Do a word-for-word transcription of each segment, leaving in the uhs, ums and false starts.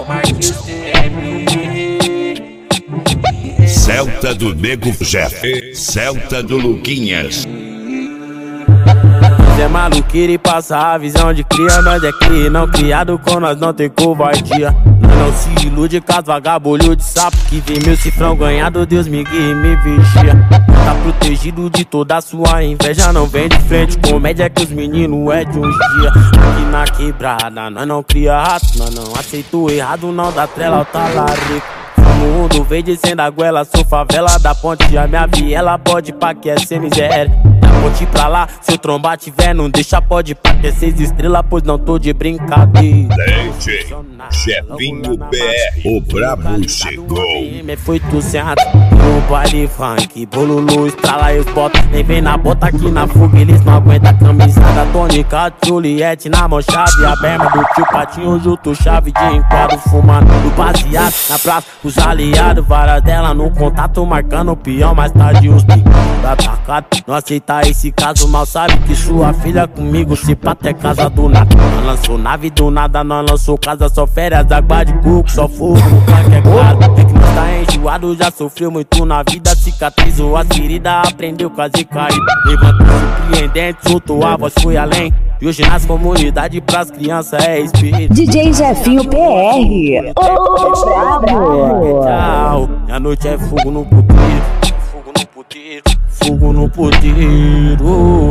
Marquinhos T M. Celta do Nego Jeff, Celta do Luquinhas. É maluqueira e passa a visão de cria. Nós é cria, não criado com nós não tem covardia. Nós não se ilude com as vagabulho de sapo que vê meu cifrão ganhado, Deus me guia e me vigia. Tá protegido de toda a sua inveja, não vem de frente, comédia que os meninos é de uns dias. Aqui na quebrada, nós não cria rato, nós não aceita o errado, não dá trela ao talarico. Mundo verde sem da goela, sou favela da ponte, a minha viela pode pá que é sem miséria. Da ponte pra lá, se o trombar tiver, não deixa pode pá que é seis estrelas, pois não tô de brincadeira. D J Jefinho B R, o brabo chegou. Foi tu certo, no baile funk, bolulu, estrala e os botas. Nem vem na bota aqui na fuga, eles não aguentam a camisada. Tônica, Juliette na mão chave, a berma do tio Patinho, junto chave de enquadro, fumando do baseado na praça, os aliados, várias delas no contato, marcando o peão, mais tarde os picos da atacado. Não aceita esse caso, mal sabe que sua filha comigo se pata é casa do nada. Não lançou nave do nada, não lançou casa, só férias, água de coco, só fogo no parque é claro. É que nós tá enjoado, já sofreu muito na vida, cicatrizou as feridas, aprendeu quase cair. Levantou surpreendente, soltou a voz, foi além. E hoje nas comunidades pras crianças é espírito. D J Jefinho P R, ô brabo. Tchau, a noite é fogo no puteiro, fogo no puteiro, fogo no puteiro.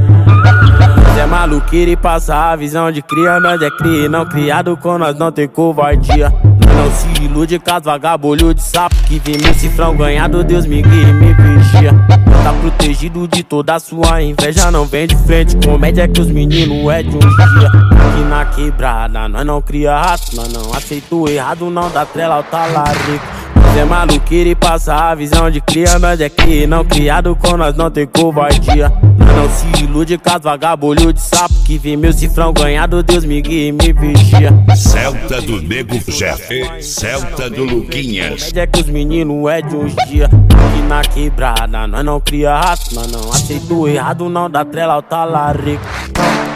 É maluqueira e passa a visão de cria. Nós é cria, não criado com nós não tem covardia. Nós não se ilude com as vagabulho de sapo que vê meu cifrão ganhado, Deus me guia e me vigia. Tá protegido de toda a sua inveja, não vem de frente, comédia que os meninos é de uns dias. Aqui na quebrada, nós não cria rato, nós não aceita o errado, não dá trela ao talarico. É maluqueira e passa a visão de cria. Nós é cria, não criado com nós não tem covardia. Nós não se ilude com as vagabulho de sapo que vê meu cifrão ganhado, Deus me guia e me vigia. Celta do Nego Jeff, Celta do Luquinhas. É que os meninos é de uns dias. Aqui na quebrada, nós não cria rato, nós não aceita o errado, não dá trela ao talarico.